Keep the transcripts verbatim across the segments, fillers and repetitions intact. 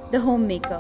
The homemaker.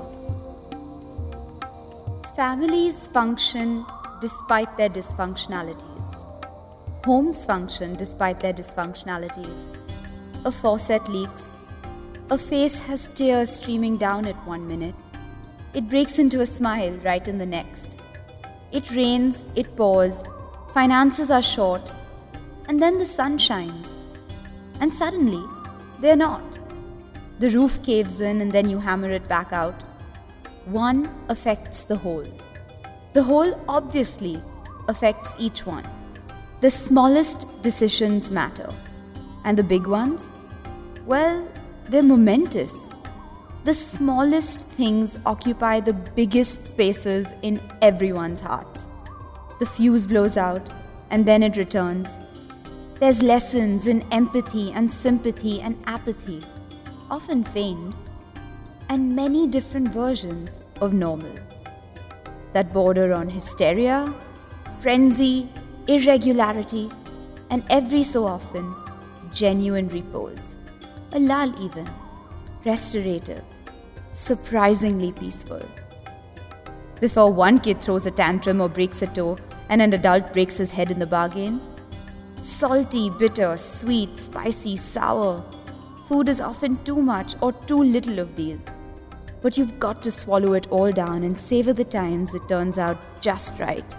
Families function despite their dysfunctionalities. Homes function despite their dysfunctionalities. A faucet leaks. A face has tears streaming down at one minute. It breaks into a smile right in the next. It rains, it pours, finances are short, and then the sun shines. And suddenly, they're not. The roof caves in and then you hammer it back out. One affects the whole. The whole obviously affects each one. The smallest decisions matter. And the big ones? Well, they're momentous. The smallest things occupy the biggest spaces in everyone's hearts. The fuse blows out and then it returns. There's lessons in empathy and sympathy and apathy, often feigned, and many different versions of normal that border on hysteria, frenzy, irregularity, and every so often, genuine repose. A lull even, restorative, surprisingly peaceful. Before one kid throws a tantrum or breaks a toe and an adult breaks his head in the bargain. Salty, bitter, sweet, spicy, sour. Food is often too much or too little of these. But you've got to swallow it all down and savor the times it turns out just right.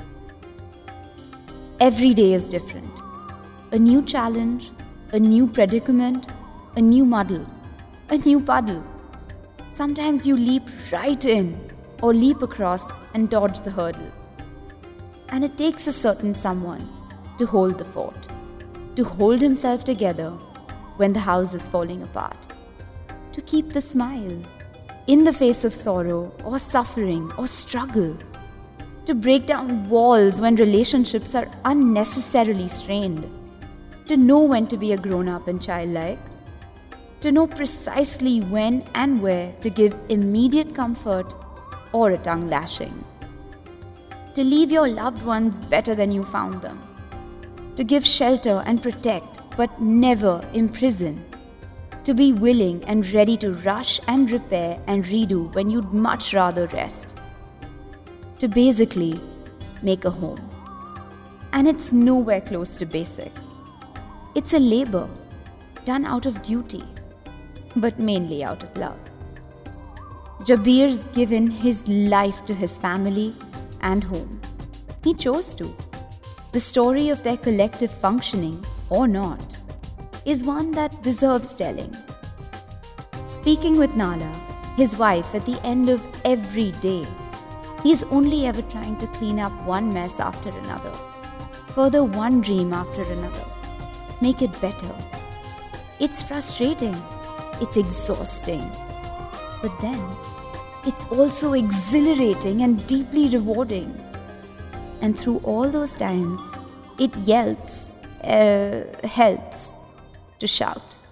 Every day is different. A new challenge, a new predicament, a new muddle, a new puddle. Sometimes you leap right in or leap across and dodge the hurdle. And it takes a certain someone to hold the fort, to hold himself together when the house is falling apart, to keep the smile in the face of sorrow or suffering or struggle, to break down walls when relationships are unnecessarily strained, to know when to be a grown-up and childlike, to know precisely when and where to give immediate comfort or a tongue lashing, to leave your loved ones better than you found them, to give shelter and protect but never imprison, to be willing and ready to rush and repair and redo when you'd much rather rest, to basically make a home. And it's nowhere close to basic. It's a labor done out of duty, but mainly out of love. Jabir's given his life to his family and home. He chose to. The story of their collective functioning, or not, is one that deserves telling. Speaking with Nala, his wife, at the end of every day, he's only ever trying to clean up one mess after another, further one dream after another, make it better. It's frustrating, it's exhausting, but then it's also exhilarating and deeply rewarding. And through all those times, it yelps, uh, helps to shout.